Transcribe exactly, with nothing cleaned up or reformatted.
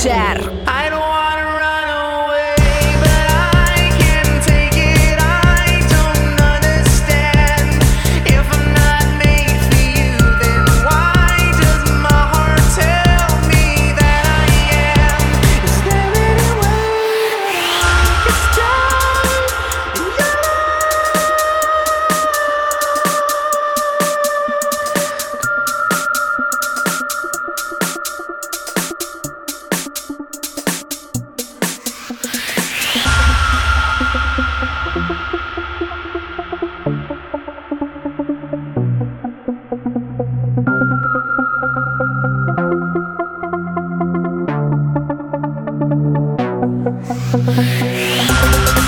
Cher. I don't wanna run away, but I can't take it. I don't understand. If I'm not made for you, then why does my heart tell me that I am? Is there any way that I can stay in your life?